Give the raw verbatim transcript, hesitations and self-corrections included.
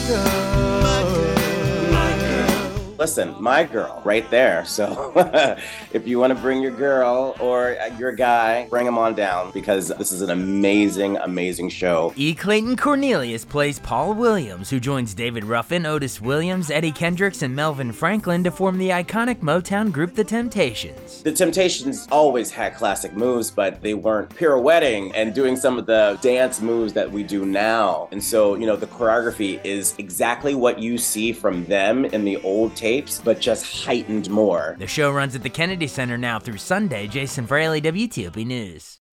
girl. My girl. My girl. Listen, my girl, right there. So if you want to bring your girl or your guy, bring him on down because this is an amazing, amazing show. E. Clayton Cornelius plays Paul Williams, who joins David Ruffin, Otis Williams, Eddie Kendricks, and Melvin Franklin to form the iconic Motown group The Temptations. The Temptations always had classic moves, but they weren't pirouetting and doing some of the dance moves that we do now. And so, you know, the choreography is exactly what you see from them in the old tapes, but just heightened more. The show runs at the Kennedy Center now through Sunday. Jason Fraley, W T O P News.